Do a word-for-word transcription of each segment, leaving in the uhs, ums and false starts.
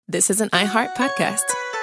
this is an iHeart podcast.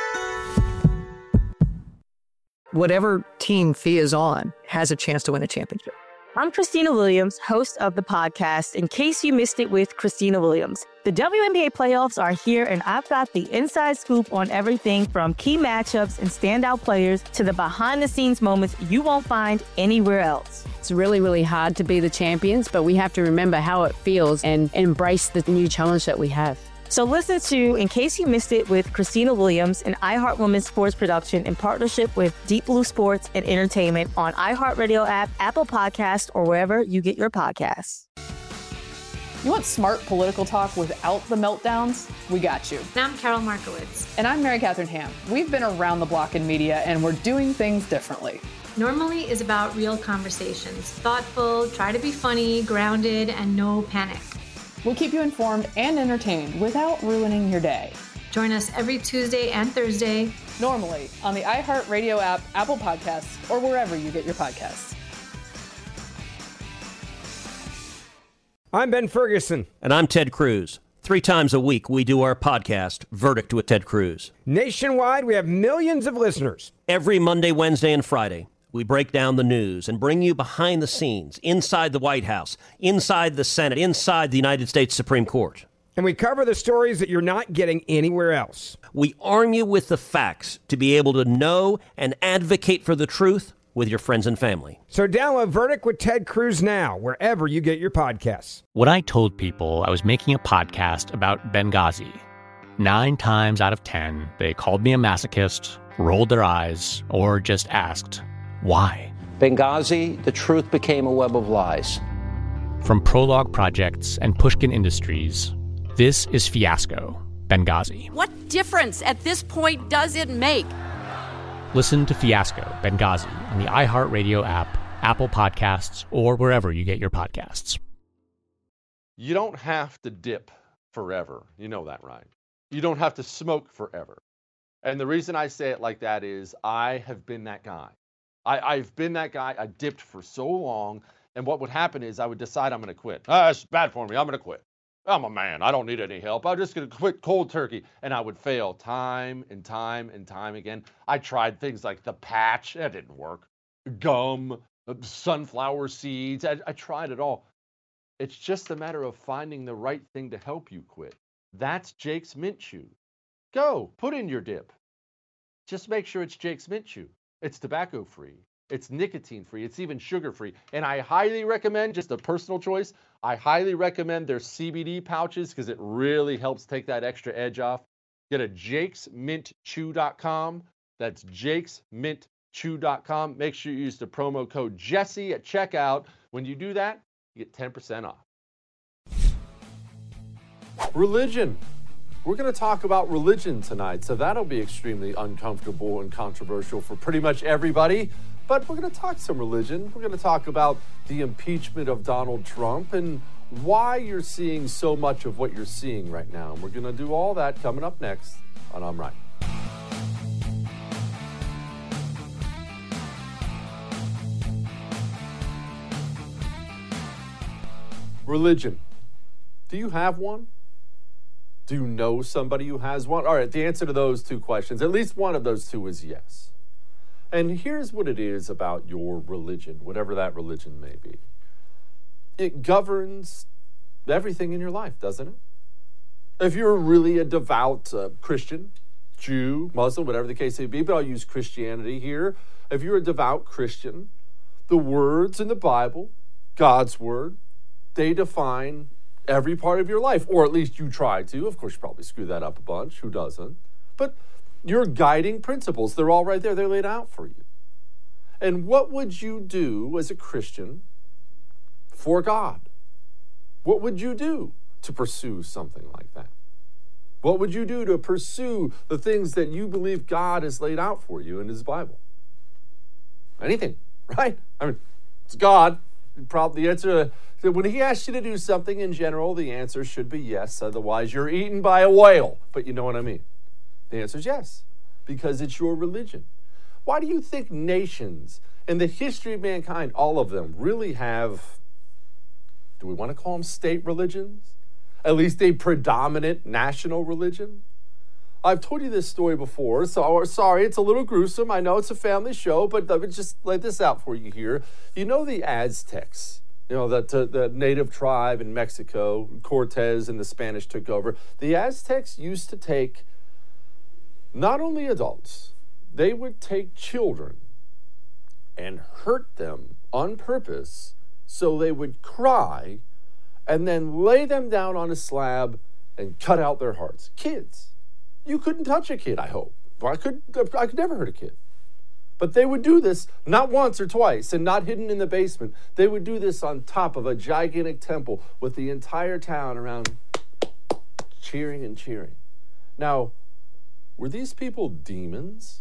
Whatever team Thea is on has a chance to win a championship. I'm Christina Williams, host of the podcast, In Case You Missed It with Christina Williams. The W N B A playoffs are here, and I've got the inside scoop on everything from key matchups and standout players to the behind-the-scenes moments you won't find anywhere else. It's really, really hard to be the champions, but we have to remember how it feels and embrace the new challenge that we have. So listen to In Case You Missed It with Christina Williams, an iHeart Women's Sports production in partnership with Deep Blue Sports and Entertainment on iHeartRadio app, Apple Podcasts, or wherever you get your podcasts. You want smart political talk without the meltdowns? We got you. And I'm Carol Markowitz. And I'm Mary Catherine Ham. We've been around the block in media, and we're doing things differently. Normally is about real conversations. Thoughtful, try to be funny, grounded, and no panic. We'll keep you informed and entertained without ruining your day. Join us every Tuesday and Thursday. Normally on the iHeartRadio app, Apple Podcasts, or wherever you get your podcasts. I'm Ben Ferguson. And I'm Ted Cruz. Three times a week, we do our podcast, Verdict with Ted Cruz. Nationwide, we have millions of listeners. Every Monday, Wednesday, and Friday, we break down the news and bring you behind the scenes, inside the White House, inside the Senate, inside the United States Supreme Court. And we cover the stories that you're not getting anywhere else. We arm you with the facts to be able to know and advocate for the truth with your friends and family. So download Verdict with Ted Cruz now, wherever you get your podcasts. When I told people I was making a podcast about Benghazi, nine times out of ten, they called me a masochist, rolled their eyes, or just asked, why? Benghazi, the truth became a web of lies. From Prologue Projects and Pushkin Industries, this is Fiasco, Benghazi. What difference at this point does it make? Listen to Fiasco, Benghazi on the iHeartRadio app, Apple Podcasts, or wherever you get your podcasts. You don't have to dip forever. You know that, right? You don't have to smoke forever. And the reason I say it like that is I have been that guy. I, I've been that guy. I dipped for so long. And what would happen is I would decide I'm going to quit. Ah, it's bad for me. I'm going to quit. I'm a man. I don't need any help. I'm just going to quit cold turkey. And I would fail time and time and time again. I tried things like the patch. That didn't work. Gum, sunflower seeds. I, I tried it all. It's just a matter of finding the right thing to help you quit. That's Jake's Mint Chew. Go, put in your dip. Just make sure it's Jake's Mint Chew. It's tobacco-free. It's nicotine-free. It's even sugar-free. And I highly recommend, just a personal choice, I highly recommend their C B D pouches because it really helps take that extra edge off. Get a jakes mint chew dot com. That's jakes mint chew dot com. Make sure you use the promo code Jesse at checkout. When you do that, you get ten percent off. Religion. We're going to talk about religion tonight, so that'll be extremely uncomfortable and controversial for pretty much everybody. But we're going to talk some religion. We're going to talk about the impeachment of Donald Trump and why you're seeing so much of what you're seeing right now. And we're going to do all that coming up next on I'm Right. Religion. Do you have one? Do you know somebody who has one? All right, the answer to those two questions, at least one of those two is yes. And here's what it is about your religion, whatever that religion may be. It governs everything in your life, doesn't it? If you're really a devout uh, Christian, Jew, Muslim, whatever the case may be, but I'll use Christianity here. If you're a devout Christian, the words in the Bible, God's word, they define every part of your life, or at least you try to. Of course, you probably screw that up a bunch. Who doesn't? But your guiding principles, they're all right there. They're laid out for you. And what would you do as a Christian for God? What would you do to pursue something like that? What would you do to pursue the things that you believe God has laid out for you in his Bible? Anything, right? I mean, it's God. Probably the answer, so when he asks you to do something in general, the answer should be yes. Otherwise, you're eaten by a whale. But you know what I mean. The answer is yes, because it's your religion. Why do you think nations in the history of mankind, all of them, really have, do we want to call them state religions? At least a predominant national religion? I've told you this story before, so sorry, it's a little gruesome. I know it's a family show, but let me just lay this out for you here. You know the Aztecs, you know, that uh, the native tribe in Mexico, Cortez and the Spanish took over. The Aztecs used to take not only adults, they would take children and hurt them on purpose so they would cry and then lay them down on a slab and cut out their hearts. Kids. You couldn't touch a kid, I hope. I could, I could never hurt a kid. But they would do this not once or twice and not hidden in the basement. They would do this on top of a gigantic temple with the entire town around cheering and cheering. Now, were these people demons?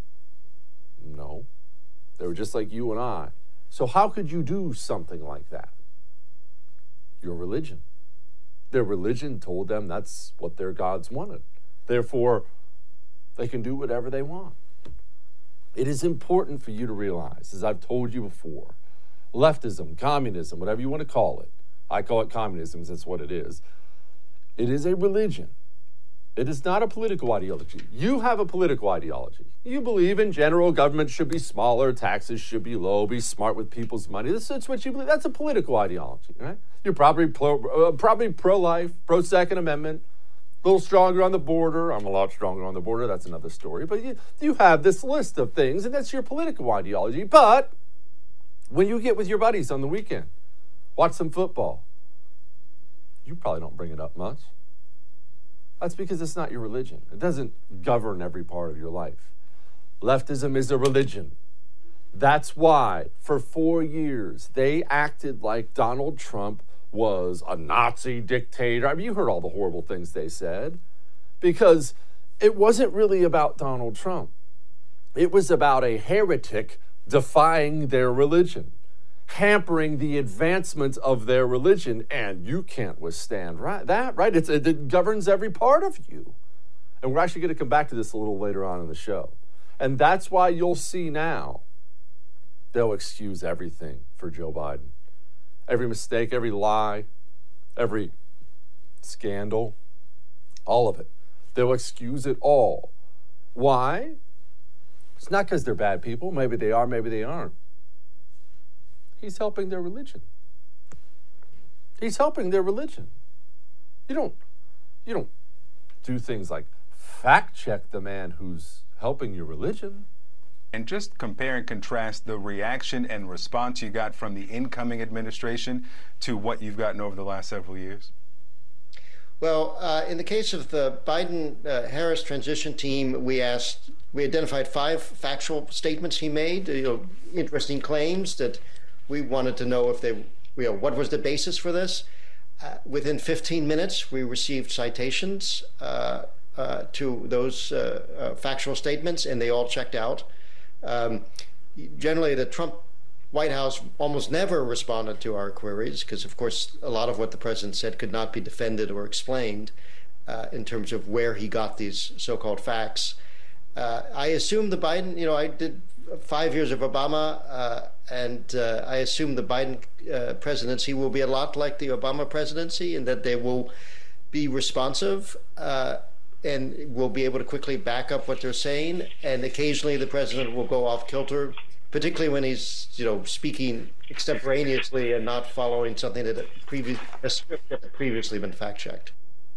No. They were just like you and I. So how could you do something like that? Your religion. Their religion told them that's what their gods wanted. Therefore, they can do whatever they want. It is important for you to realize, as I've told you before, leftism, communism, whatever you want to call it, I call it communism, that's what it is. It is a religion. It is not a political ideology. You have a political ideology. You believe in general government should be smaller, taxes should be low, be smart with people's money. This is what you believe. That's a political ideology, right? You're probably pro, uh, probably pro-life, pro-Second Amendment, a little stronger on the border. I'm a lot stronger on the border. That's another story. But you, you have this list of things, and that's your political ideology. But when you get with your buddies on the weekend, watch some football, you probably don't bring it up much. That's because it's not your religion. It doesn't govern every part of your life. Leftism is a religion. That's why, for four years, they acted like Donald Trump was a Nazi dictator. I mean, you heard all the horrible things they said. Because it wasn't really about Donald Trump. It was about a heretic defying their religion, hampering the advancement of their religion, and you can't withstand right, that, right? It's, it governs every part of you. And we're actually going to come back to this a little later on in the show. And that's why you'll see now they'll excuse everything for Joe Biden. Every mistake, every lie, every scandal, all of it. They'll excuse it all. Why? It's not because they're bad people. Maybe they are, maybe they aren't. He's helping their religion. He's helping their religion. You don't, you don't do things like fact check the man who's helping your religion. And just compare and contrast the reaction and response you got from the incoming administration to what you've gotten over the last several years. Well, uh, in the case of the Biden-Harris uh, transition team, we asked, we identified five factual statements he made, you know, interesting claims that we wanted to know if they, you know, what was the basis for this. Uh, within fifteen minutes, we received citations uh, uh, to those uh, uh, factual statements, and they all checked out. Um, generally, the Trump White House almost never responded to our queries because, of course, a lot of what the president said could not be defended or explained uh, in terms of where he got these so-called facts. Uh, I assume the Biden, you know, I did five years of Obama, uh, and uh, I assume the Biden uh, presidency will be a lot like the Obama presidency in that they will be responsive uh, and will be able to quickly back up what they're saying. And occasionally the president will go off kilter, particularly when he's, you know, speaking extemporaneously and not following something that had previous, a script that had previously been fact-checked.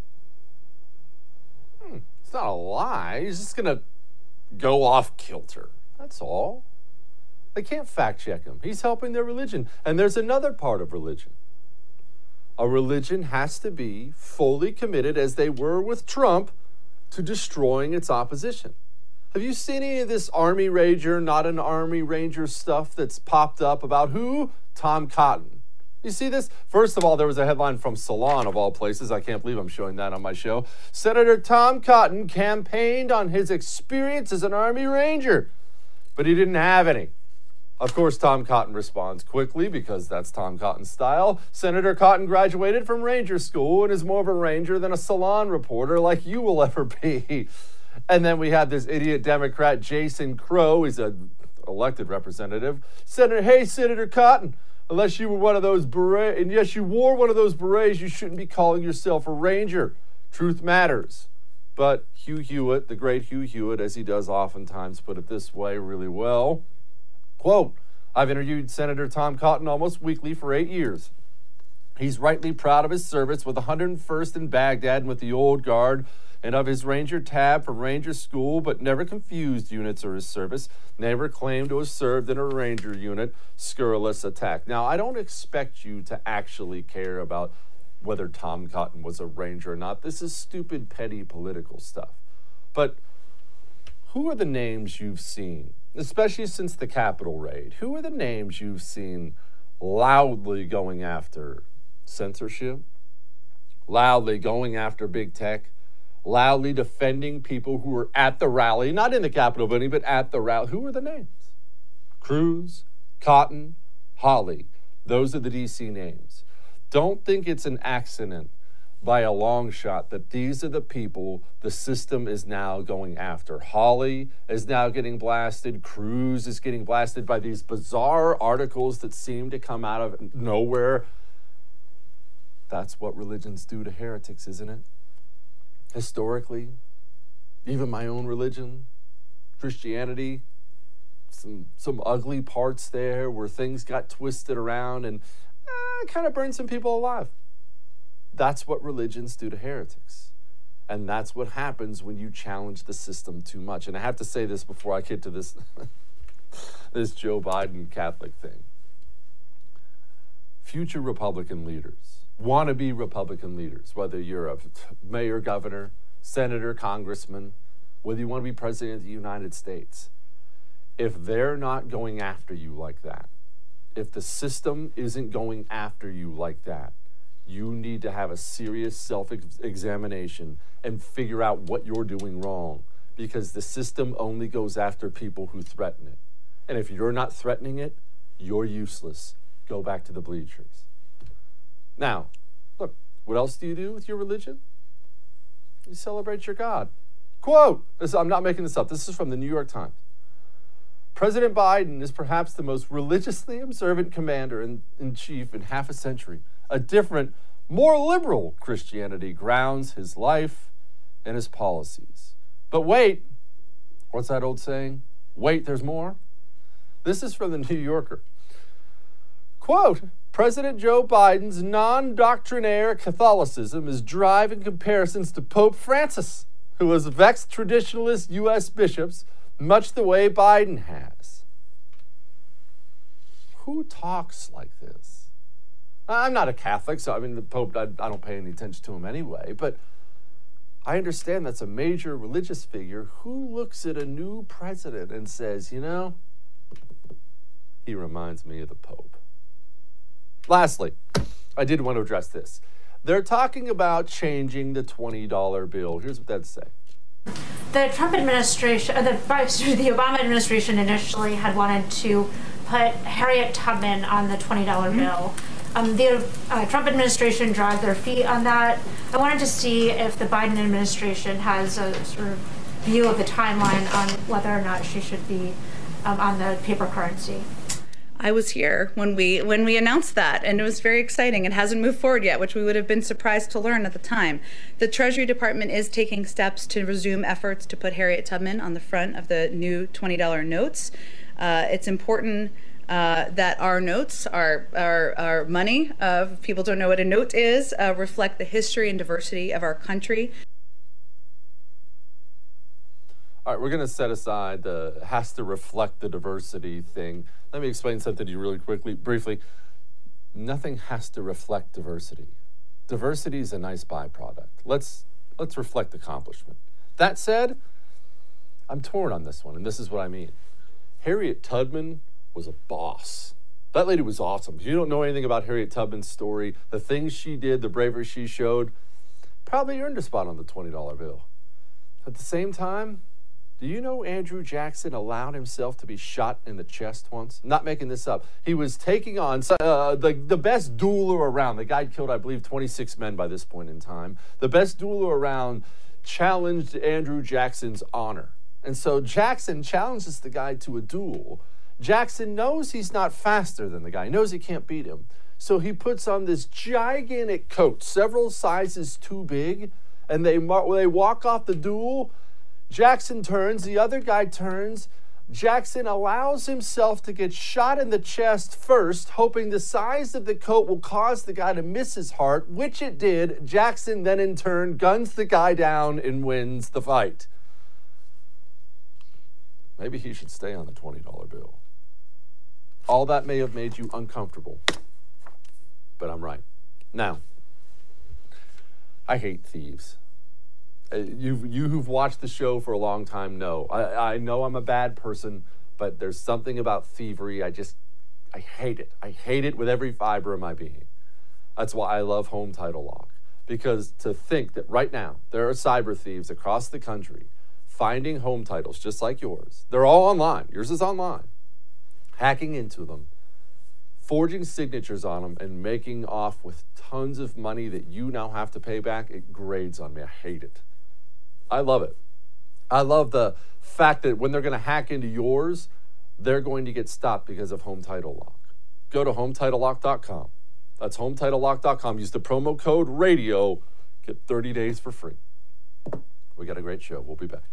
Hmm, it's not a lie. He's just going to go off kilter. That's all. They can't fact-check him. He's helping their religion. And there's another part of religion. A religion has to be fully committed, as they were with Trump, to destroying its opposition. Have you seen any of this Army Ranger, not an Army Ranger stuff that's popped up about who? Tom Cotton. You see this? First of all, there was a headline from Salon, of all places. I can't believe I'm showing that on my show. Senator Tom Cotton campaigned on his experience as an Army Ranger, but he didn't have any. Of course, Tom Cotton responds quickly because that's Tom Cotton's style. Senator Cotton graduated from Ranger School and is more of a Ranger than a Salon reporter like you will ever be. And then we have this idiot Democrat, Jason Crow. He's an elected representative. Senator, hey, Senator Cotton, unless you were one of those berets, and yes, you wore one of those berets, you shouldn't be calling yourself a Ranger. Truth matters. But Hugh Hewitt, the great Hugh Hewitt, as he does oftentimes, put it this way really well. Quote, I've interviewed Senator Tom Cotton almost weekly for eight years. He's rightly proud of his service with the one hundred first in Baghdad and with the Old Guard, and of his Ranger tab from Ranger School, but never confused units or his service, never claimed to have served in a Ranger unit, scurrilous attack. Now, I don't expect you to actually care about whether Tom Cotton was a Ranger or not. This is stupid, petty political stuff. But who are the names you've seen, especially since the Capitol raid? Who are the names you've seen loudly going after censorship, loudly going after big tech, loudly defending people who were at the rally, not in the Capitol building, but at the rally? Who are the names? Cruz, Cotton, Hawley. Those are the D C names. Don't think it's an accident by a long shot that these are the people the system is now going after. Hawley is now getting blasted. Cruz is getting blasted by these bizarre articles that seem to come out of nowhere. That's what religions do to heretics, isn't it? Historically, even my own religion, Christianity, some some ugly parts there where things got twisted around and eh, kind of burned some people alive. That's what religions do to heretics. And that's what happens when you challenge the system too much. And I have to say this before I get to this, this Joe Biden Catholic thing. Future Republican leaders, wannabe Republican leaders, whether you're a mayor, governor, senator, congressman, whether you want to be president of the United States, if they're not going after you like that, if the system isn't going after you like that, you need to have a serious self-examination and figure out what you're doing wrong, because the system only goes after people who threaten it. And if you're not threatening it, you're useless. Go back to the bleachers. Now, look, what else do you do with your religion? You celebrate your God. Quote, this, I'm not making this up. This is from the New York Times. President Biden is perhaps the most religiously observant commander in, in chief in half a century. A different, more liberal Christianity grounds his life and his policies. But wait, what's that old saying? Wait, there's more. This is from the New Yorker. Quote, President Joe Biden's non-doctrinaire Catholicism is driving comparisons to Pope Francis, who has vexed traditionalist U S bishops much the way Biden has. Who talks like this? I'm not a Catholic, so I mean, the Pope, I, I don't pay any attention to him anyway, but I understand that's a major religious figure. Who looks at a new president and says, you know, he reminds me of the Pope? Lastly, I did want to address this. They're talking about changing the twenty dollar bill. Here's what that'd say. The Trump administration, uh, the, the Obama administration initially had wanted to put Harriet Tubman on the twenty dollar mm-hmm. bill. Um, the uh, Trump administration dragged their feet on that. I wanted to see if the Biden administration has a sort of view of the timeline on whether or not she should be um, on the paper currency. I was here when we when we announced that, and it was very exciting. It hasn't moved forward yet, which we would have been surprised to learn at the time. The Treasury Department is taking steps to resume efforts to put Harriet Tubman on the front of the new twenty dollar notes. Uh, it's important uh, that our notes, our our, our money, uh, if people don't know what a note is, uh, reflect the history and diversity of our country. All right, we're going to set aside the has to reflect the diversity thing. Let me explain something to you really quickly, briefly. Nothing has to reflect diversity. Diversity is a nice byproduct. Let's let's reflect accomplishment. That said, I'm torn on this one, and this is what I mean. Harriet Tubman was a boss. That lady was awesome. If you don't know anything about Harriet Tubman's story, the things she did, the bravery she showed, probably earned a spot on the twenty dollar bill. At the same time, do you know Andrew Jackson allowed himself to be shot in the chest once? I'm not making this up. He was taking on uh, the, the best dueler around. The guy killed, I believe, twenty-six men by this point in time. The best dueler around challenged Andrew Jackson's honor. And so Jackson challenges the guy to a duel. Jackson knows he's not faster than the guy. He knows he can't beat him. So he puts on this gigantic coat, several sizes too big, and they, they walk off the duel. Jackson turns, the other guy turns. Jackson allows himself to get shot in the chest first, hoping the size of the coat will cause the guy to miss his heart, which it did. Jackson then in turn guns the guy down and wins the fight. Maybe he should stay on the twenty dollar bill. All that may have made you uncomfortable, but I'm right. Now, I hate thieves. You, you who've watched the show for a long time know. I, I know I'm a bad person, but there's something about thievery. I just, I hate it. I hate it with every fiber of my being. That's why I love Home Title Lock. Because to think that right now there are cyber thieves across the country finding home titles just like yours. They're all online. Yours is online. Hacking into them, forging signatures on them, and making off with tons of money that you now have to pay back. It grades on me. I hate it. I love it. I love the fact that when they're going to hack into yours, they're going to get stopped because of Home Title Lock. Go to home title lock dot com. That's home title lock dot com. Use the promo code RADIO. Get thirty days for free. We got a great show. We'll be back.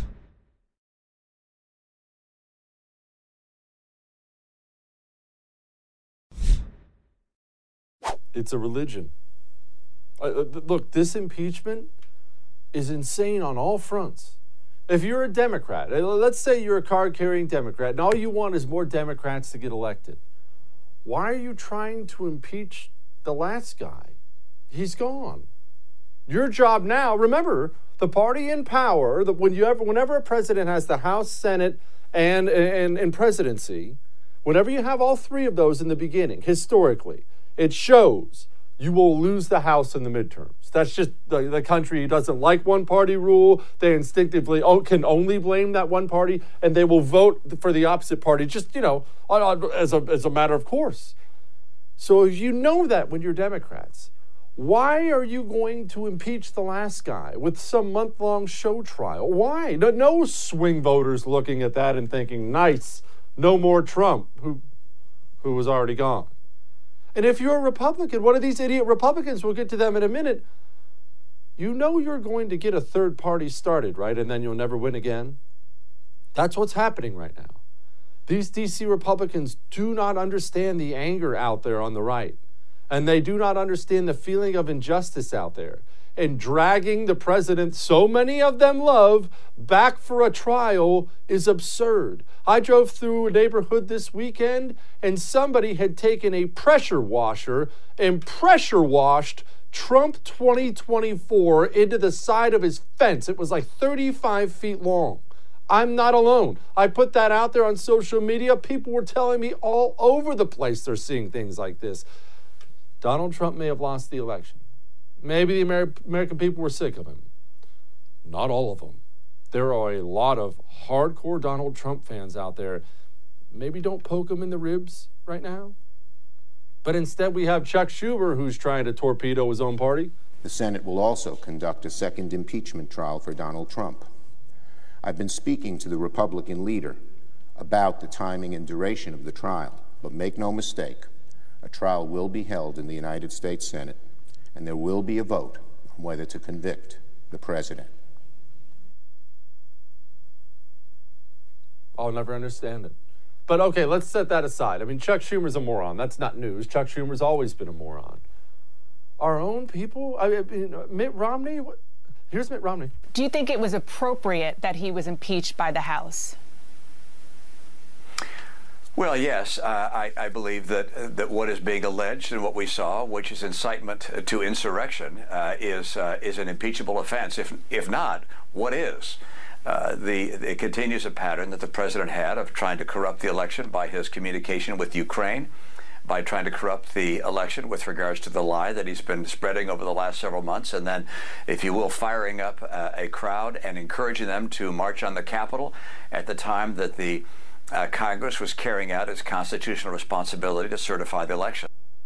It's a religion. Uh, look, this impeachment is insane on all fronts. If you're a Democrat, let's say you're a card-carrying Democrat, and all you want is more Democrats to get elected. Why are you trying to impeach the last guy? He's gone. Your job now, remember, the party in power, the, when you ever, whenever a president has the House, Senate, and, and, and presidency, whenever you have all three of those in the beginning, historically, it shows you will lose the House in the midterms. That's just the, the country doesn't like one-party rule. They instinctively can only blame that one party, and they will vote for the opposite party just, you know, as a, as a matter of course. So if you know that when you're Democrats, why are you going to impeach the last guy with some month-long show trial? Why? No, no swing voters looking at that and thinking, nice, no more Trump, who, who was already gone. And if you're a Republican, one of these idiot Republicans, we'll get to them in a minute, you know you're going to get a third party started, right? And then you'll never win again. That's what's happening right now. These D C Republicans do not understand the anger out there on the right. And they do not understand the feeling of injustice out there. And dragging the president, so many of them love, back for a trial is absurd. I drove through a neighborhood this weekend and somebody had taken a pressure washer and pressure washed Trump twenty twenty-four into the side of his fence. It was like thirty-five feet long. I'm not alone. I put that out there on social media. People were telling me all over the place they're seeing things like this. Donald Trump may have lost the election. Maybe the Amer- American people were sick of him. Not all of them. There are a lot of hardcore Donald Trump fans out there. Maybe don't poke him in the ribs right now. But instead we have Chuck Schumer, who's trying to torpedo his own party. The Senate will also conduct a second impeachment trial for Donald Trump. I've been speaking to the Republican leader about the timing and duration of the trial, but make no mistake, a trial will be held in the United States Senate, and there will be a vote on whether to convict the president. I'll never understand it. But okay, let's set that aside. I mean, Chuck Schumer's a moron. That's not news. Chuck Schumer's always been a moron. Our own people? I mean, Mitt Romney? Here's Mitt Romney. Do you think it was appropriate that he was impeached by the House? Well, yes, uh, I, I believe that uh, that what is being alleged and what we saw, which is incitement to insurrection, uh, is uh, is an impeachable offense. If if not, what is? Uh, the it continues a pattern that the president had of trying to corrupt the election by his communication with Ukraine, by trying to corrupt the election with regards to the lie that he's been spreading over the last several months, and then, if you will, firing up uh, a crowd and encouraging them to march on the Capitol at the time that the Uh, Congress was carrying out its constitutional responsibility to certify the election.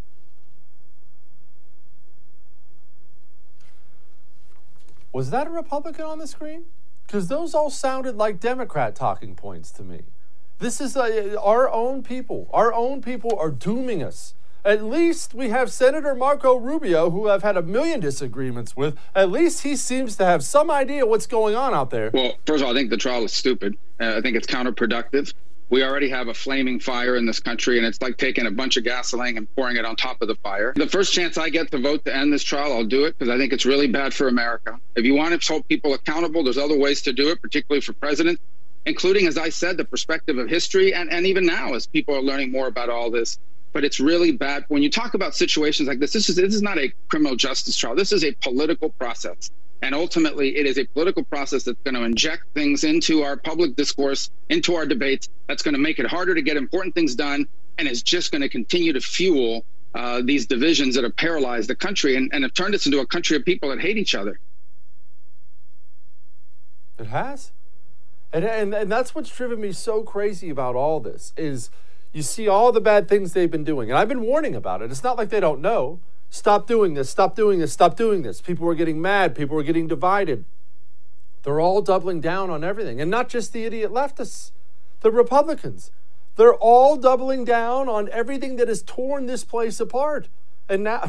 Was that a Republican on the screen? Because those all sounded like Democrat talking points to me. This is uh, our own people. Our own people are dooming us. At least we have Senator Marco Rubio, who I've had a million disagreements with. At least he seems to have some idea what's going on out there. Well, first of all, I think the trial is stupid. Uh, I think it's counterproductive. We already have a flaming fire in this country, and it's like taking a bunch of gasoline and pouring it on top of the fire. The first chance I get to vote to end this trial, I'll do it, because I think it's really bad for America. If you want to hold people accountable, there's other ways to do it, particularly for presidents, including, as I said, the perspective of history, and, and even now as people are learning more about all this. But it's really bad. When you talk about situations like this, this is, this is not a criminal justice trial. This is a political process. And ultimately, it is a political process that's going to inject things into our public discourse, into our debates, that's going to make it harder to get important things done, and is just going to continue to fuel uh, these divisions that have paralyzed the country and, and have turned us into a country of people that hate each other. It has. And, and, and that's what's driven me so crazy about all this, is you see all the bad things they've been doing. And I've been warning about it. It's not like they don't know. Stop doing this, stop doing this, stop doing this. People were getting mad. People were getting divided. They're all doubling down on everything. And not just the idiot leftists, the Republicans. They're all doubling down on everything that has torn this place apart. And now,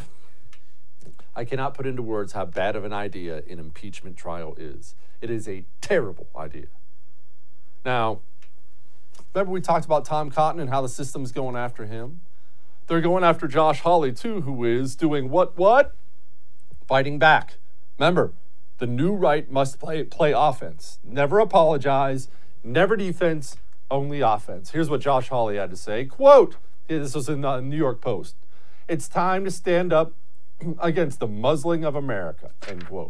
I cannot put into words how bad of an idea an impeachment trial is. It is a terrible idea. Now, remember we talked about Tom Cotton and how the system's going after him? They're going after Josh Hawley, too, who is doing what, what? Fighting back. Remember, the new right must play, play offense. Never apologize, never defense, only offense. Here's what Josh Hawley had to say. Quote, this was in the New York Post. It's time to stand up against the muzzling of America, end quote.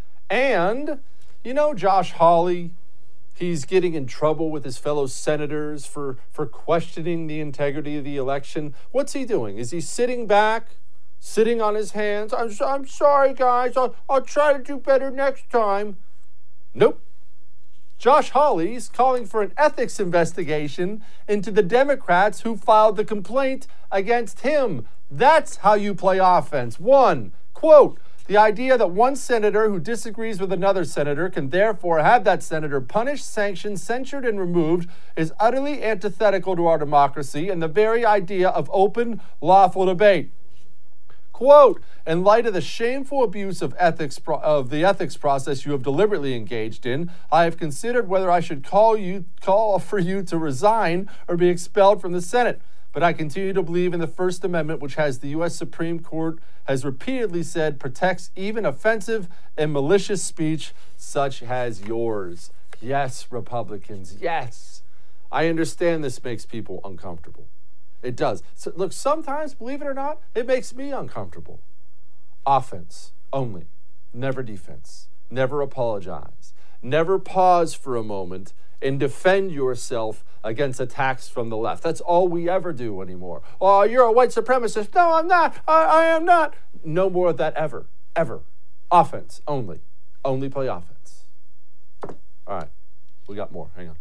And, you know, Josh Hawley, he's getting in trouble with his fellow senators for, for questioning the integrity of the election. What's he doing? Is he sitting back, sitting on his hands? I'm, so, I'm sorry, guys. I'll, I'll try to do better next time. Nope. Josh Hawley's calling for an ethics investigation into the Democrats who filed the complaint against him. That's how you play offense. One, quote, the idea that one senator who disagrees with another senator can therefore have that senator punished, sanctioned, censured, and removed is utterly antithetical to our democracy and the very idea of open, lawful debate. Quote, in light of the shameful abuse of ethics pro- of the ethics process you have deliberately engaged in, I have considered whether I should call you call for you to resign or be expelled from the Senate. But I continue to believe in the First Amendment, which has the U S Supreme Court has repeatedly said protects even offensive and malicious speech such as yours. Yes, Republicans, yes. I understand this makes people uncomfortable. It does. So, look, sometimes, believe it or not, it makes me uncomfortable. Offense only, never defense, never apologize, never pause for a moment and defend yourself against attacks from the left. That's all we ever do anymore. Oh, you're a white supremacist. No, I'm not. I, I am not. No more of that ever, ever. Offense only. Only play offense. All right, we got more. Hang on.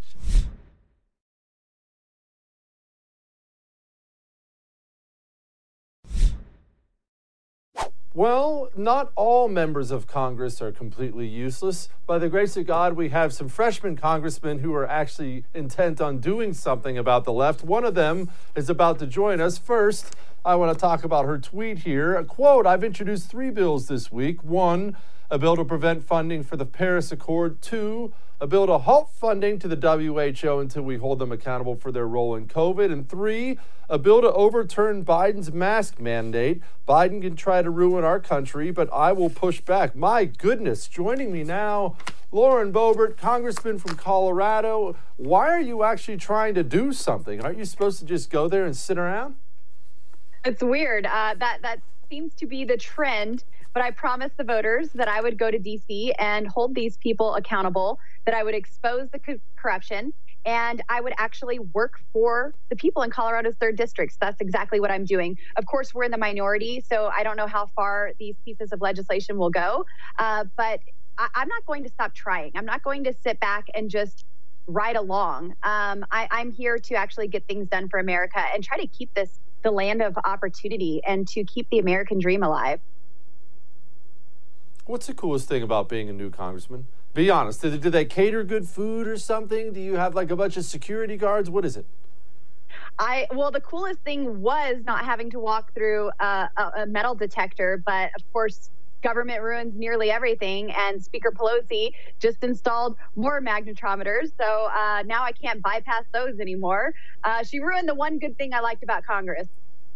Well, not all members of Congress are completely useless. By the grace of God, we have some freshman congressmen who are actually intent on doing something about the left. One of them is about to join us. First, I want to talk about her tweet here. A quote, I've introduced three bills this week. One, a bill to prevent funding for the Paris Accord. Two, a bill to halt funding to the W H O until we hold them accountable for their role in COVID. And three, a bill to overturn Biden's mask mandate. Biden can try to ruin our country, but I will push back. My goodness, joining me now, Lauren Boebert, congressman from Colorado. Why are you actually trying to do something? Aren't you supposed to just go there and sit around? It's weird. Uh, that, that seems to be the trend. But I promised the voters that I would go to D C and hold these people accountable, that I would expose the co- corruption, and I would actually work for the people in Colorado's third district. So that's exactly what I'm doing. Of course, we're in the minority, so I don't know how far these pieces of legislation will go. Uh, but I- I'm not going to stop trying. I'm not going to sit back and just ride along. Um, I- I'm here to actually get things done for America and try to keep this the land of opportunity and to keep the American dream alive. What's the coolest thing about being a new congressman? Be honest. Do they, do they cater good food or something? Do you have like a bunch of security guards? What is it? I well, the coolest thing was not having to walk through a, a, a metal detector, but of course, government ruins nearly everything, and Speaker Pelosi just installed more magnetometers, so uh, now I can't bypass those anymore. Uh, she ruined the one good thing I liked about Congress.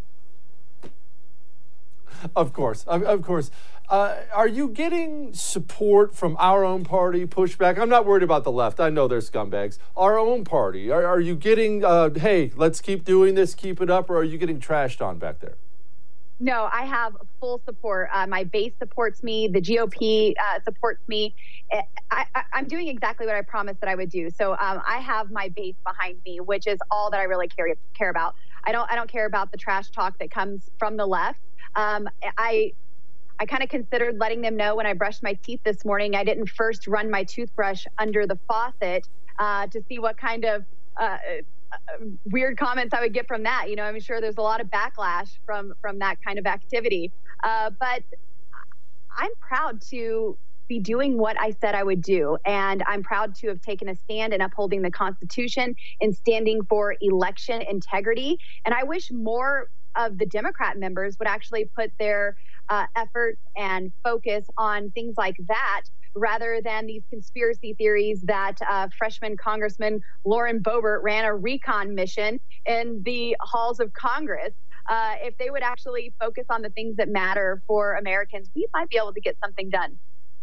Of course, of, of course. Uh, are you getting support from our own party, pushback? I'm not worried about the left. I know they're scumbags. Our own party, are, are you getting, uh, hey, let's keep doing this, keep it up, or are you getting trashed on back there? No, I have full support. Uh, my base supports me. The G O P uh, supports me. I, I, I'm doing exactly what I promised that I would do. So um, I have my base behind me, which is all that I really care care about. I don't I don't care about the trash talk that comes from the left. Um, I I kind of considered letting them know when I brushed my teeth this morning, I didn't first run my toothbrush under the faucet uh, to see what kind of uh, Uh, weird comments I would get from that. You know, I'm sure there's a lot of backlash from from that kind of activity. Uh, but I'm proud to be doing what I said I would do. And I'm proud to have taken a stand in upholding the Constitution and standing for election integrity. And I wish more of the Democrat members would actually put their uh, efforts and focus on things like that, rather than these conspiracy theories that uh, freshman Congressman Lauren Boebert ran a recon mission in the halls of Congress. Uh, if they would actually focus on the things that matter for Americans, we might be able to get something done.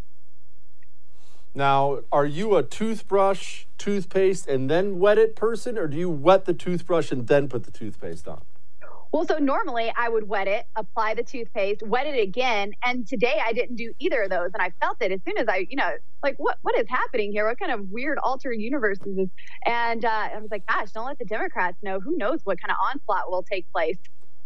Now, are you a toothbrush, toothpaste, and then wet it person, or do you wet the toothbrush and then put the toothpaste on? Well, so normally I would wet it, apply the toothpaste, wet it again. And today I didn't do either of those. And I felt it as soon as I, you know, like, what what is happening here? What kind of weird altered universe is this? And uh, I was like, gosh, don't let the Democrats know. Who knows what kind of onslaught will take place.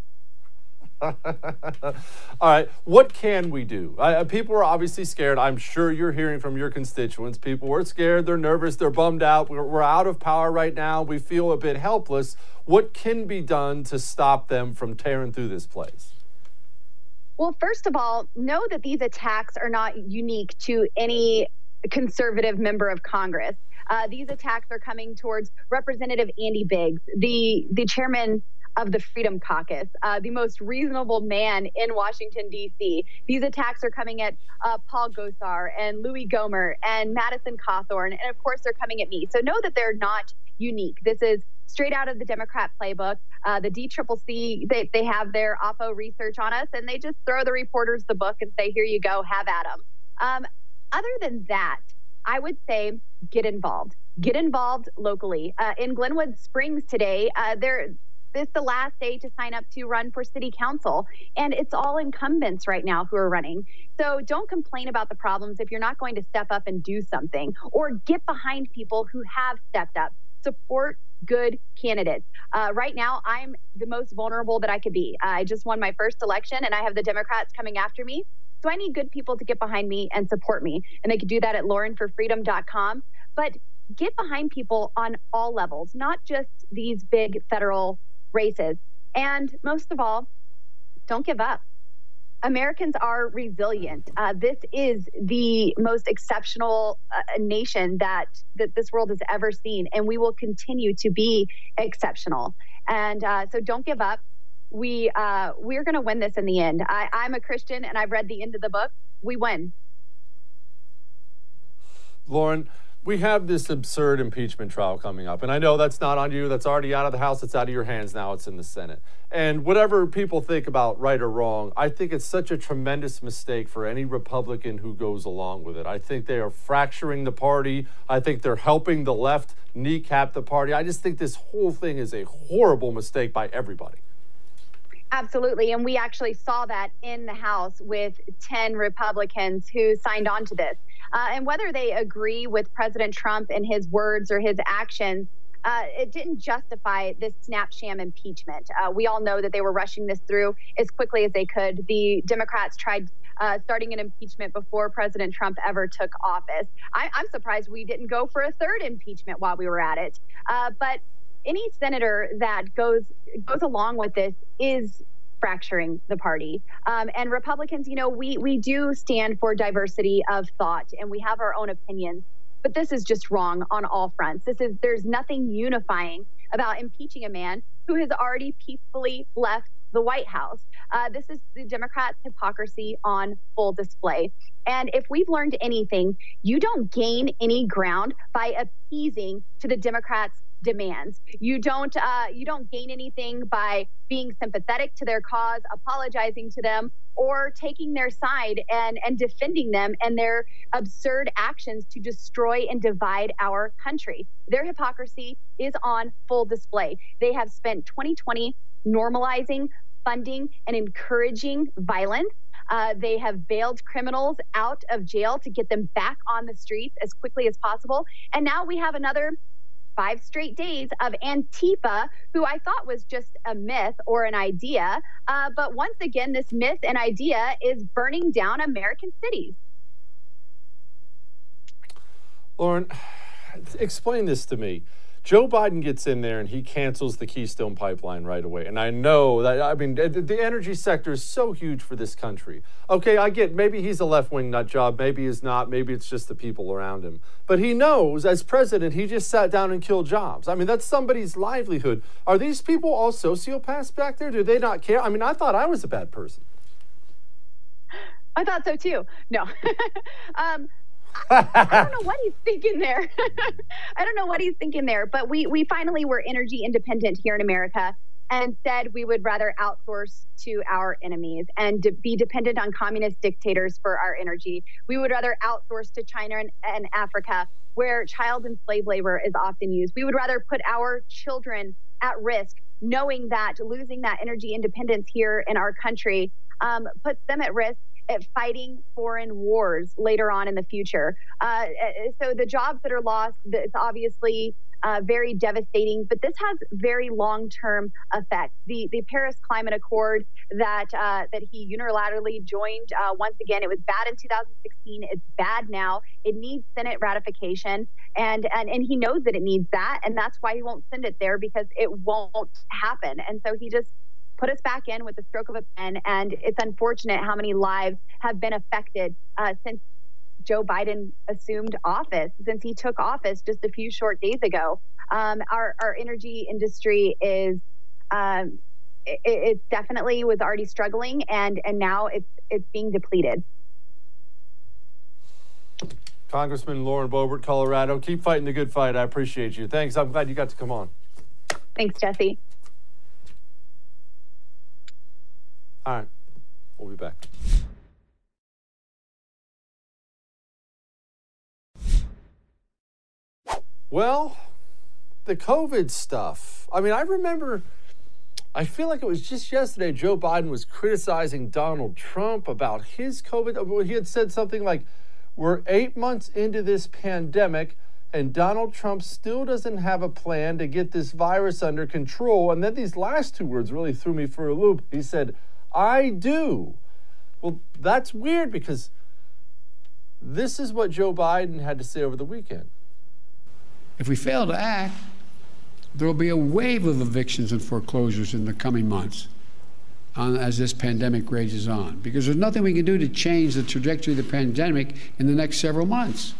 All right. What can we do? Uh, people are obviously scared. I'm sure you're hearing from your constituents. People are scared. They're nervous. They're bummed out. We're, we're out of power right now. We feel a bit helpless. What can be done to stop them from tearing through this place? Well, first of all, know that these attacks are not unique to any conservative member of Congress. Uh, these attacks are coming towards Representative Andy Biggs, the, the chairman of the Freedom Caucus, uh, the most reasonable man in Washington, D C. These attacks are coming at uh, Paul Gosar and Louis Gohmert and Madison Cawthorn, and of course they're coming at me. So know that they're not unique. This is straight out of the Democrat playbook. Uh, the D C C C, they, they have their Oppo research on us, and they just throw the reporters the book and say, here you go, have at them. Um, other than that, I would say get involved. Get involved locally. Uh, in Glenwood Springs today, uh, there this is the last day to sign up to run for city council. And it's all incumbents right now who are running. So don't complain about the problems if you're not going to step up and do something, or get behind people who have stepped up. Support good candidates. Uh, right now, I'm the most vulnerable that I could be. I just won my first election and I have the Democrats coming after me. So I need good people to get behind me and support me. And they can do that at lauren for freedom dot com. But get behind people on all levels, not just these big federal races. And most of all, don't give up. Americans are resilient. Uh, this is the most exceptional uh, nation that, that this world has ever seen, and we will continue to be exceptional. And uh, so don't give up. We, uh, we're going to win this in the end. I, I'm a Christian, and I've read the end of the book. We win. Lauren, we have this absurd impeachment trial coming up, and I know that's not on you. That's already out of the House. It's out of your hands now. It's in the Senate. And whatever people think about right or wrong, I think it's such a tremendous mistake for any Republican who goes along with it. I think they are fracturing the party. I think they're helping the left kneecap the party. I just think this whole thing is a horrible mistake by everybody. Absolutely. And we actually saw that in the House with ten Republicans who signed on to this. Uh, and whether they agree with President Trump and his words or his actions, uh, it didn't justify this snap sham impeachment. Uh, we all know that they were rushing this through as quickly as they could. The Democrats tried uh, starting an impeachment before President Trump ever took office. I, I'm surprised we didn't go for a third impeachment while we were at it. Uh, but any senator that goes goes along with this is fracturing the party. Um, and Republicans, you know, we we do stand for diversity of thought, and we have our own opinions. But this is just wrong on all fronts. This is there's nothing unifying about impeaching a man who has already peacefully left the White House. Uh, this is the Democrats' hypocrisy on full display. And if we've learned anything, you don't gain any ground by appeasing to the Democrats' demands. You don't uh, you don't gain anything by being sympathetic to their cause, apologizing to them, or taking their side and, and defending them and their absurd actions to destroy and divide our country. Their hypocrisy is on full display. They have spent twenty twenty normalizing, funding, and encouraging violence. Uh, they have bailed criminals out of jail to get them back on the streets as quickly as possible. And now we have another five straight days of Antifa, who I thought was just a myth or an idea. Uh, but once again, this myth and idea is burning down American cities. Lauren, explain this to me. Joe Biden gets in there and he cancels the Keystone Pipeline right away. And I know that, I mean, the, the energy sector is so huge for this country. Okay, I get maybe he's a left-wing nut job, maybe he's not, maybe it's just the people around him. But he knows, as president, he just sat down and killed jobs. I mean, that's somebody's livelihood. Are these people all sociopaths back there? Do they not care? I mean, I thought I was a bad person. I thought so too. No. um, I, I don't know what he's thinking there. I don't know what he's thinking there. But we we finally were energy independent here in America and said we would rather outsource to our enemies and to be dependent on communist dictators for our energy. We would rather outsource to China and, and Africa, where child and slave labor is often used. We would rather put our children at risk, knowing that losing that energy independence here in our country um, puts them at risk at fighting foreign wars later on in the future. Uh, so the jobs that are lost, it's obviously uh, very devastating, but this has very long-term effects. The the Paris Climate Accord that uh, that he unilaterally joined, uh, once again, it was bad in two thousand sixteen. It's bad now. It needs Senate ratification, and, and, and he knows that it needs that, and that's why he won't send it there, because it won't happen. And so he just put us back in with the stroke of a pen. And it's unfortunate how many lives have been affected uh, since Joe Biden assumed office, since he took office just a few short days ago. Um, our, our energy industry is, um, it, it definitely was already struggling, and, and now it's, it's being depleted. Congressman Lauren Boebert, Colorado. Keep fighting the good fight. I appreciate you. Thanks. I'm glad you got to come on. Thanks, Jesse. All right, we'll be back. Well, the COVID stuff. I mean, I remember, I feel like it was just yesterday, Joe Biden was criticizing Donald Trump about his COVID. He had said something like, we're eight months into this pandemic, and Donald Trump still doesn't have a plan to get this virus under control. And then these last two words really threw me for a loop. He said, I do. Well, that's weird, because this is what Joe Biden had to say over the weekend. If we fail to act, there will be a wave of evictions and foreclosures in the coming months on, as this pandemic rages on, because there's nothing we can do to change the trajectory of the pandemic in the next several months.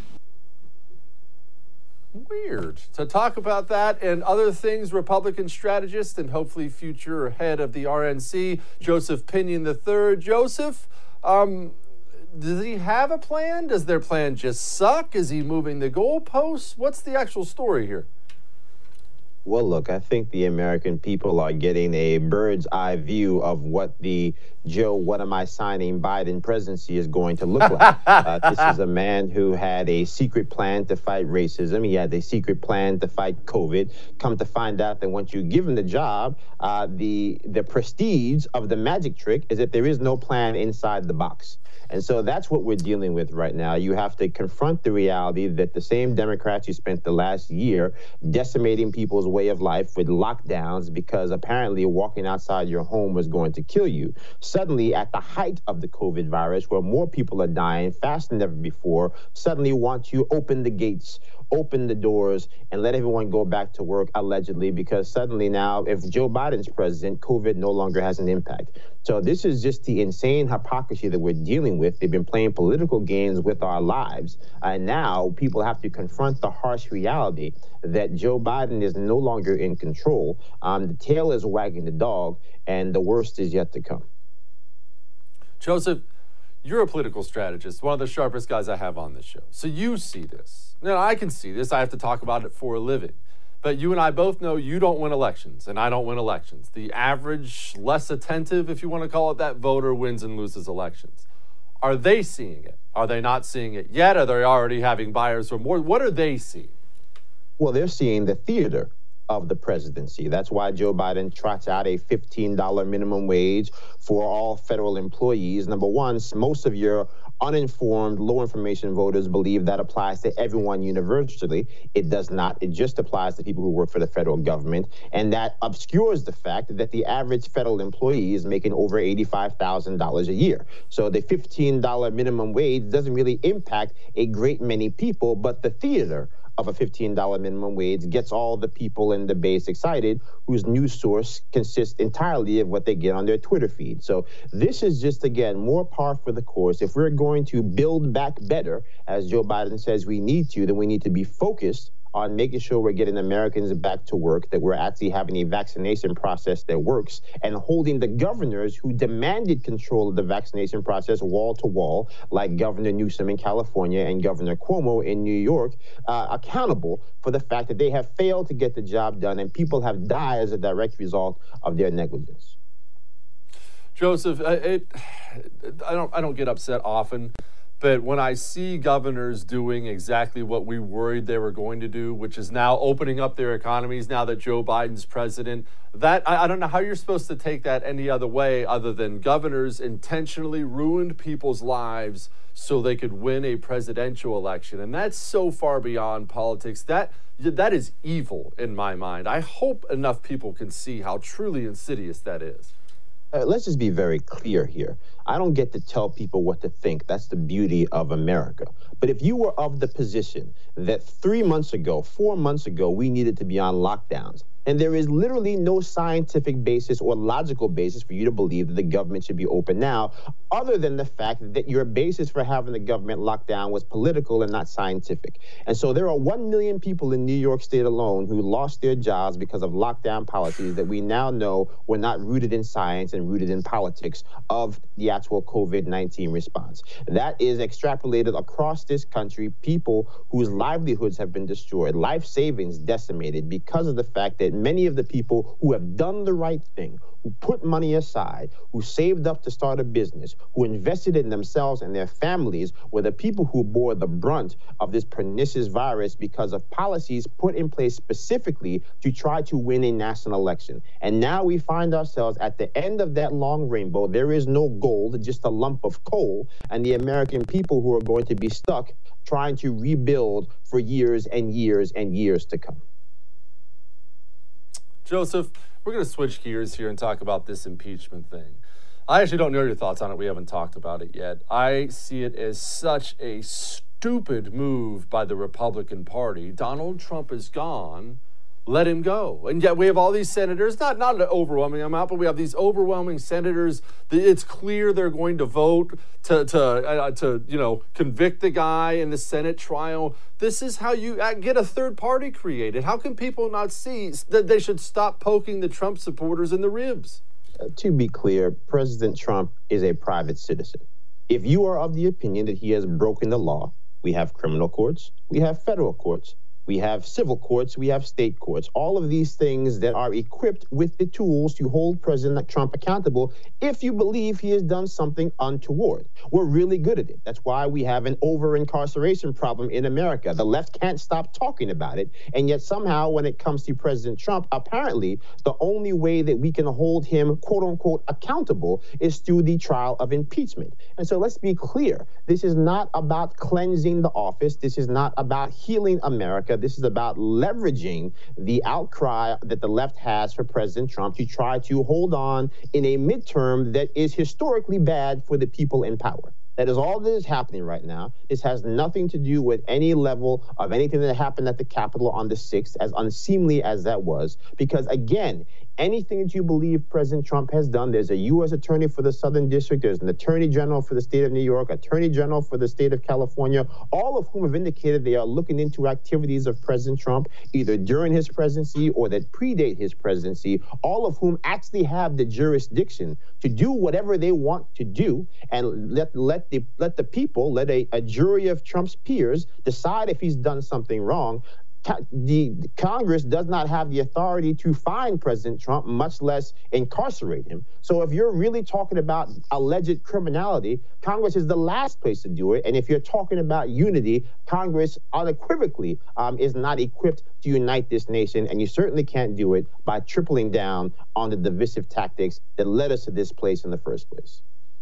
Weird. To talk about that and other things, Republican strategist and hopefully future head of the R N C, Joseph Pinion the third. Joseph, um, does he have a plan? Does their plan just suck? Is he moving the goalposts? What's the actual story here? Well, look, I think the American people are getting a bird's eye view of what the Joe, what am I signing Biden presidency is going to look like. uh, this is a man who had a secret plan to fight racism. He had a secret plan to fight COVID. Come to find out that once you give him the job, uh, the, the prestige of the magic trick is that there is no plan inside the box. And so that's what we're dealing with right now. You have to confront the reality that the same Democrats who spent the last year decimating people's way of life with lockdowns because apparently walking outside your home was going to kill you. Suddenly, at the height of the COVID virus, where more people are dying faster than ever before, suddenly want to open the gates, open the doors and let everyone go back to work, allegedly, because suddenly now, if Joe Biden's president, COVID no longer has an impact. So this is just the insane hypocrisy that we're dealing with. They've been playing political games with our lives. And now people have to confront the harsh reality that Joe Biden is no longer in control. Um, the tail is wagging the dog, and the worst is yet to come. Joseph, you're a political strategist, one of the sharpest guys I have on this show. So you see this. Now, I can see this. I have to talk about it for a living. But you and I both know you don't win elections, and I don't win elections. The average, less attentive, if you want to call it that, voter wins and loses elections. Are they seeing it? Are they not seeing it yet? Are they already having buyer's remorse? What are they seeing? Well, they're seeing the theater of the presidency. That's why Joe Biden trots out a fifteen dollars minimum wage for all federal employees. Number one, most of your uninformed, low information voters believe that applies to everyone universally. It does not. It just applies to people who work for the federal government. And that obscures the fact that the average federal employee is making over eighty-five thousand dollars a year. So the fifteen dollars minimum wage doesn't really impact a great many people, but the theater of a fifteen dollars minimum wage gets all the people in the base excited whose news source consists entirely of what they get on their Twitter feed. So this is just, again, more par for the course. If we're going to build back better, as Joe Biden says we need to, then we need to be focused on making sure we're getting Americans back to work, that we're actually having a vaccination process that works, and holding the governors who demanded control of the vaccination process wall to wall, like Governor Newsom in California and Governor Cuomo in New York, uh, accountable for the fact that they have failed to get the job done and people have died as a direct result of their negligence. Joseph, it, I don't, I don't get upset often. But when I see governors doing exactly what we worried they were going to do, which is now opening up their economies now that Joe Biden's president, that I, I don't know how you're supposed to take that any other way other than governors intentionally ruined people's lives so they could win a presidential election. And that's so far beyond politics. That that is evil in my mind. I hope enough people can see how truly insidious that is. Uh, let's just be very clear here. I don't get to tell people what to think. That's the beauty of America. But if you were of the position that three months ago, four months ago, we needed to be on lockdowns, and there is literally no scientific basis or logical basis for you to believe that the government should be open now, other than the fact that your basis for having the government locked down was political and not scientific. And so there are one million people in New York State alone who lost their jobs because of lockdown policies that we now know were not rooted in science and rooted in politics of the actual COVID nineteen response. That is extrapolated across this country, people whose livelihoods have been destroyed, life savings decimated because of the fact that many of the people who have done the right thing, who put money aside, who saved up to start a business, who invested in themselves and their families, were the people who bore the brunt of this pernicious virus because of policies put in place specifically to try to win a national election. And now we find ourselves at the end of that long rainbow. There is no gold, just a lump of coal, and the American people who are going to be stuck trying to rebuild for years and years and years to come. Joseph, we're going to switch gears here and talk about this impeachment thing. I actually don't know your thoughts on it. We haven't talked about it yet. I see it as such a stupid move by the Republican Party. Donald Trump is gone. Let him go. And yet we have all these senators, not, not an overwhelming amount, but we have these overwhelming senators. It's clear they're going to vote to, to, uh, to you know, convict the guy in the Senate trial. This is how you get a third party created. How can people not see that they should stop poking the Trump supporters in the ribs? Uh, to be clear, President Trump is a private citizen. If you are of the opinion that he has broken the law, we have criminal courts, we have federal courts. We have civil courts, we have state courts, all of these things that are equipped with the tools to hold President Trump accountable if you believe he has done something untoward. We're really good at it. That's why we have an over-incarceration problem in America. The left can't stop talking about it, and yet somehow when it comes to President Trump, apparently the only way that we can hold him, quote-unquote, accountable is through the trial of impeachment. And so let's be clear. This is not about cleansing the office. This is not about healing America. This is about leveraging the outcry that the left has for President Trump to try to hold on in a midterm that is historically bad for the people in power. That is all that is happening right now. This has nothing to do with any level of anything that happened at the Capitol on the sixth, as unseemly as that was. Because again, anything that you believe President Trump has done, there's a U S attorney for the Southern District, there's an attorney general for the state of New York, attorney general for the state of California, all of whom have indicated they are looking into activities of President Trump, either during his presidency or that predate his presidency, all of whom actually have the jurisdiction to do whatever they want to do and let let the let the people, let a, a jury of Trump's peers decide if he's done something wrong. The Congress does not have the authority to fine President Trump, much less incarcerate him. So if you're really talking about alleged criminality, Congress is the last place to do it. And if you're talking about unity, Congress unequivocally um, is not equipped to unite this nation. And you certainly can't do it by tripling down on the divisive tactics that led us to this place in the first place.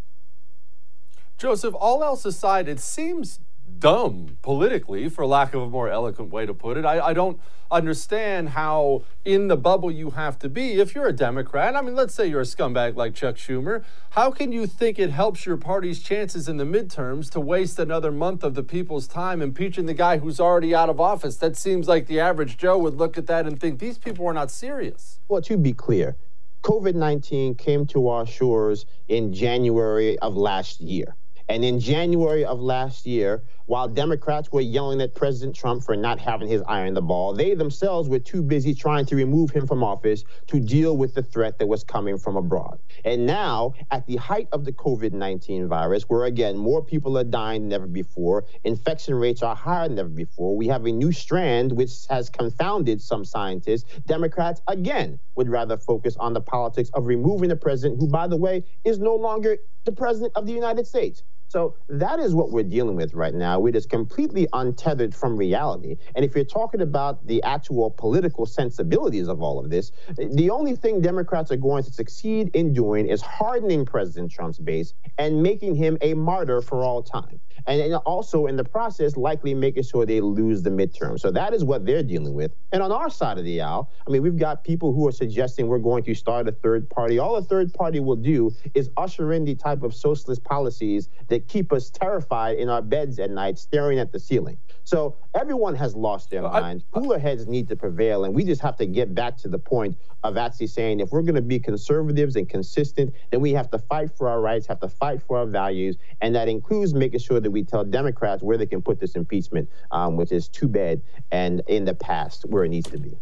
Joseph, all else aside, it seems dumb politically, for lack of a more eloquent way to put it. I, I don't understand how in the bubble you have to be if you're a Democrat. I mean, let's say you're a scumbag like Chuck Schumer. How can you think it helps your party's chances in the midterms to waste another month of the people's time impeaching the guy who's already out of office? That seems like the average Joe would look at that and think these people are not serious. Well, to be clear, COVID nineteen came to our shores in January of last year. And in January of last year, while Democrats were yelling at President Trump for not having his eye on the ball, they themselves were too busy trying to remove him from office to deal with the threat that was coming from abroad. And now, at the height of the COVID nineteen virus, where again, more people are dying than ever before, infection rates are higher than ever before, we have a new strand which has confounded some scientists. Democrats, again, would rather focus on the politics of removing the president, who, by the way, is no longer the president of the United States. So that is what we're dealing with right now. We're just completely untethered from reality. And if you're talking about the actual political sensibilities of all of this, the only thing Democrats are going to succeed in doing is hardening President Trump's base and making him a martyr for all time. And also in the process, likely making sure they lose the midterm. So that is what they're dealing with. And on our side of the aisle, I mean, we've got people who are suggesting we're going to start a third party. All a third party will do is usher in the type of socialist policies that keep us terrified in our beds at night, staring at the ceiling. So everyone has lost their minds. Cooler heads need to prevail, and we just have to get back to the point of actually saying if we're going to be conservatives and consistent, then we have to fight for our rights, have to fight for our values, and that includes making sure that we tell Democrats where they can put this impeachment, um, which is too bad, and in the past where it needs to be.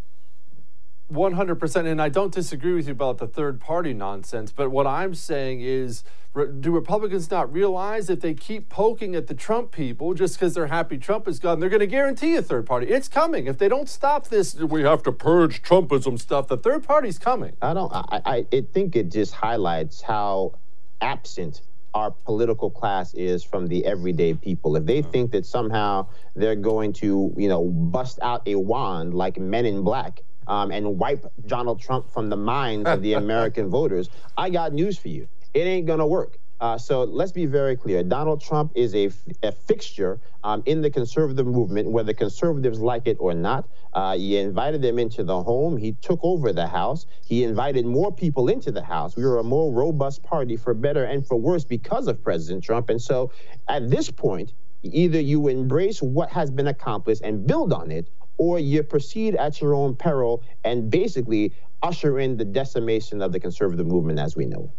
one hundred percent, and I don't disagree with you about the third party nonsense, but what I'm saying is, do Republicans not realize if they keep poking at the Trump people just because they're happy Trump is gone, they're going to guarantee a third party? It's coming. If they don't stop this, we have to purge Trumpism stuff, the third party's coming. I don't, I, I, I think it just highlights how absent our political class is from the everyday people. If they think that somehow they're going to, you know, bust out a wand like Men in Black, Um, and wipe Donald Trump from the minds of the American voters, I got news for you. It ain't gonna work. Uh, so let's be very clear. Donald Trump is a, a fixture um, in the conservative movement, whether conservatives like it or not. Uh, he invited them into the home. He took over the House. He invited more people into the House. We were a more robust party, for better and for worse, because of President Trump. And so at this point, either you embrace what has been accomplished and build on it, or you proceed at your own peril and basically usher in the decimation of the conservative movement as we know it.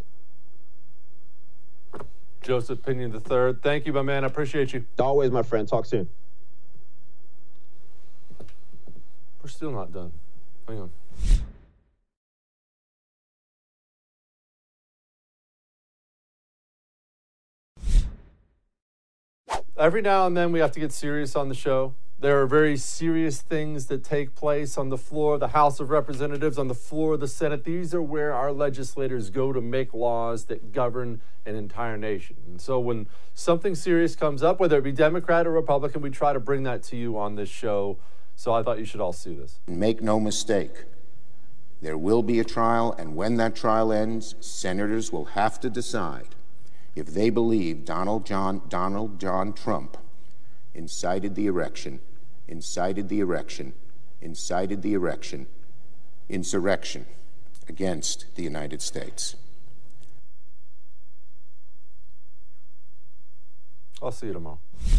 Joseph Pinion the third, thank you, my man. I appreciate you. Always, my friend. Talk soon. We're still not done. Hang on. Every now and then we have to get serious on the show. There are very serious things that take place on the floor of the House of Representatives, on the floor of the Senate. These are where our legislators go to make laws that govern an entire nation. And so when something serious comes up, whether it be Democrat or Republican, we try to bring that to you on this show. So I thought you should all see this. Make no mistake, there will be a trial, and when that trial ends, senators will have to decide if they believe Donald John, Donald John Trump incited the erection, incited the erection, incited the erection, insurrection against the United States. I'll see you tomorrow.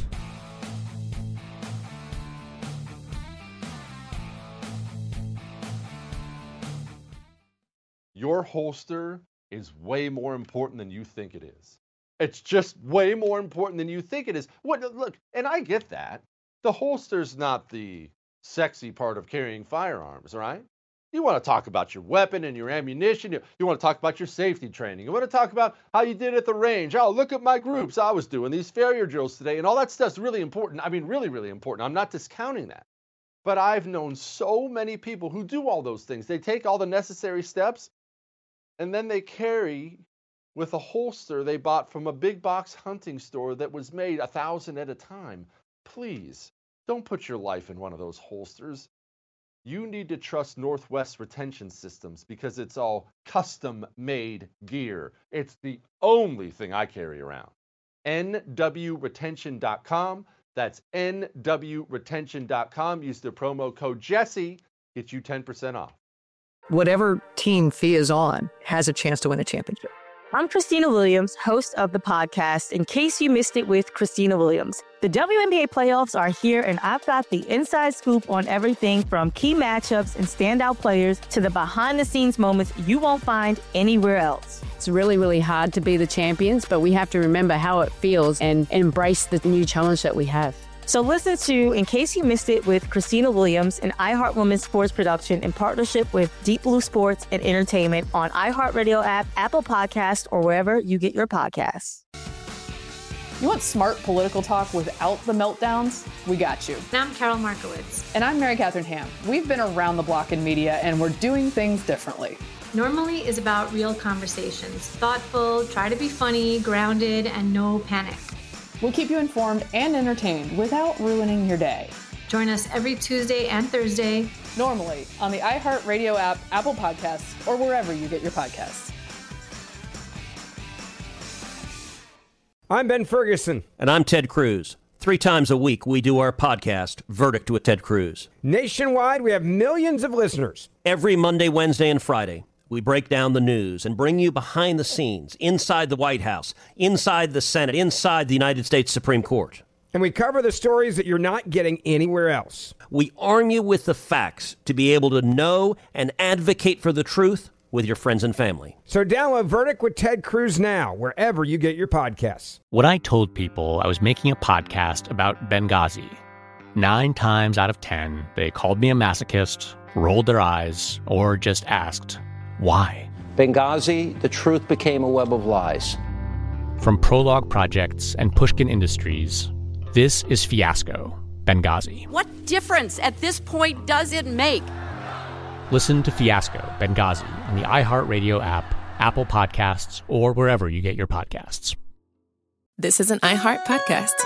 Your holster is way more important than you think it is. It's just way more important than you think it is. What, look, and I get that. The holster's not the sexy part of carrying firearms, right? You want to talk about your weapon and your ammunition. You, you want to talk about your safety training. You want to talk about how you did at the range. Oh, look at my groups. I was doing these failure drills today, and all that stuff's really important. I mean, really, really important. I'm not discounting that. But I've known so many people who do all those things. They take all the necessary steps, and then they carry with a holster they bought from a big box hunting store that was made a thousand at a time. Please, don't put your life in one of those holsters. You need to trust Northwest Retention Systems because it's all custom-made gear. It's the only thing I carry around. N W retention dot com. That's N W retention dot com. Use the promo code Jesse. Get you ten percent off. Whatever team Fia is on has a chance to win a championship. I'm Christina Williams, host of the podcast, In Case You Missed It with Christina Williams. The W N B A playoffs are here, and I've got the inside scoop on everything from key matchups and standout players to the behind-the-scenes moments you won't find anywhere else. It's really, really hard to be the champions, but we have to remember how it feels and embrace the new challenge that we have. So listen to In Case You Missed It with Christina Williams, an iHeart Women's Sports production in partnership with Deep Blue Sports and Entertainment on iHeartRadio app, Apple Podcasts, or wherever you get your podcasts. You want smart political talk without the meltdowns? We got you. And I'm Carol Markowitz. And I'm Mary Catherine Ham. We've been around the block in media, and we're doing things differently. Normally is about real conversations. Thoughtful, try to be funny, grounded, and no panic. We'll keep you informed and entertained without ruining your day. Join us every Tuesday and Thursday. Normally on the iHeartRadio app, Apple Podcasts, or wherever you get your podcasts. I'm Ben Ferguson. And I'm Ted Cruz. Three times a week, we do our podcast, Verdict with Ted Cruz. Nationwide, we have millions of listeners. Every Monday, Wednesday, and Friday, we break down the news and bring you behind the scenes, inside the White House, inside the Senate, inside the United States Supreme Court. And we cover the stories that you're not getting anywhere else. We arm you with the facts to be able to know and advocate for the truth with your friends and family. So download Verdict with Ted Cruz now, wherever you get your podcasts. When I told people I was making a podcast about Benghazi, nine times out of ten, they called me a masochist, rolled their eyes, or just asked, why? Benghazi, the truth became a web of lies. From Prologue Projects and Pushkin Industries, this is Fiasco, Benghazi. What difference at this point does it make? Listen to Fiasco, Benghazi on the iHeartRadio app, Apple Podcasts, or wherever you get your podcasts. This is an iHeart podcast.